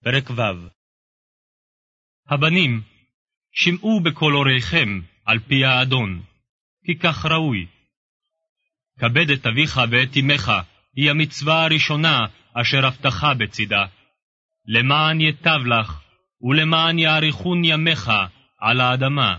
פרק ו'. הבנים, שמעו בקול הוריכם על פי האדון, כי כך ראוי. כבד את אביך ואת אמך, היא המצווה הראשונה אשר הבטחה בצידה. למען יטב לך, ולמען יאריכון ימיך על האדמה.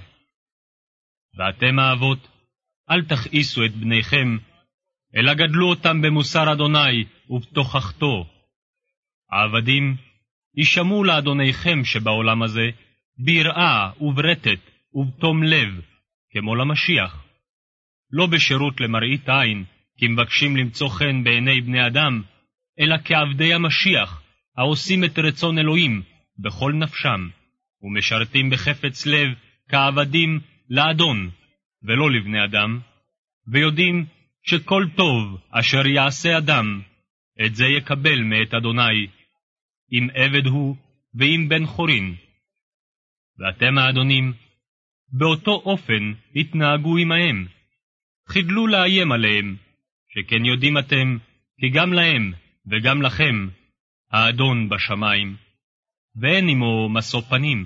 ואתם האבות, אל תכעיסו את בניכם, אלא גדלו אותם במוסר אדוני ובתוכחתו. העבדים, ישמעו לאדוניכם שבעולם הזה, ביראה וברטט ובתום לב, כמו למשיח. לא בשירות למראית עין, כי מבקשים למצוא חן בעיני בני אדם, אלא כעבדי המשיח, העושים את רצון אלוהים בכל נפשם, ומשרתים בחפץ לב כעבדים לאדון, ולא לבני אדם, ויודעים שכל טוב אשר יעשה אדם, את זה יקבל מאת אדוני, אם עבד הוא ואם בן חורין. ואתם האדונים, באותו אופן התנהגו עמהם, חדלו לאיים עליהם, שכן יודעים אתם, כי גם להם וגם לכם, האדון בשמיים, ואין עמו משוא פנים.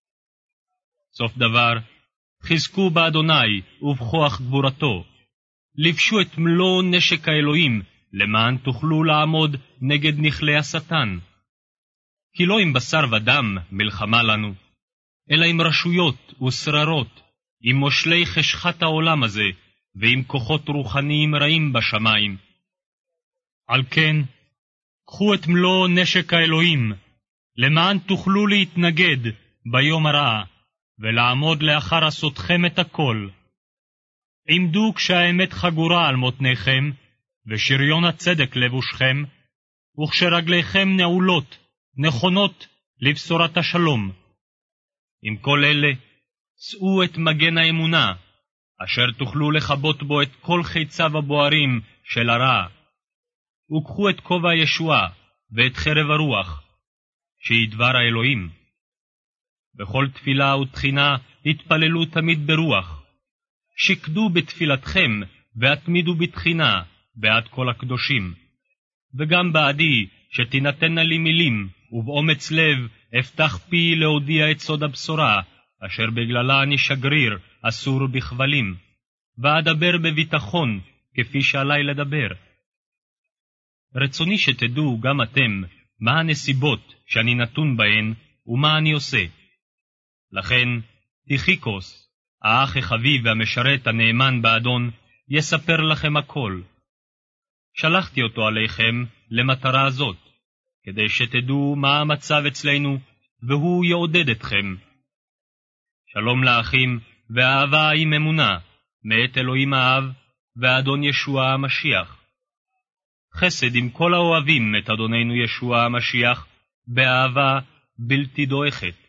סוף דבר, חזקו באדוני ובכוח גבורתו, לבשו את מלוא נשק האלוהים, למען תוכלו לעמוד נגד נכלי השטן. כי לא עם בשר ודם מלחמה לנו, אלא עם רשויות ושררות, עם מושלי חשכת העולם הזה, ועם כוחות רוחניים רעים בשמיים. על כן, קחו את מלוא נשק האלוהים, למען תוכלו להתנגד ביום הרע, ולעמוד לאחר עשותכם את הכל. עמדו כשהאמת חגורה על מותניכם, ושריון הצדק לבושכם, וכשרגליכם נעולות, נכונות לבשורת השלום. עם כל אלה, שאו את מגן האמונה, אשר תוכלו לכבות בו את כל חיציו הבוערים של הרע. וקחו את כובע הישועה ואת חרב הרוח, שהיא דבר האלוהים. בכל תפילה ותחינה התפללו תמיד ברוח. שקדו בתפילתכם והתמידו בתחינה בעד כל הקדושים. וגם בעדי שתינתנה לי מילים, ובאומץ לב אפתח פי להודיע את סוד הבשורה, אשר בגללה אני שגריר אסור בכבלים, ואדבר בביטחון כפי שעלי לדבר. רצוני שתדעו גם אתם מה הנסיבות שאני נתון בהן ומה אני עושה. לכן תיכיקוס, האח החביב והמשרת הנאמן באדון, יספר לכם הכל. שלחתי אותו עליכם למטרה הזאת, כדי שתדעו מה המצב אצלנו, והוא יעודד אתכם. שלום לאחים, ואהבה עם אמונה, מאת אלוהים האב, ואדון ישוע המשיח. חסד עם כל האוהבים את אדוננו ישוע המשיח, באהבה בלתי דועכת.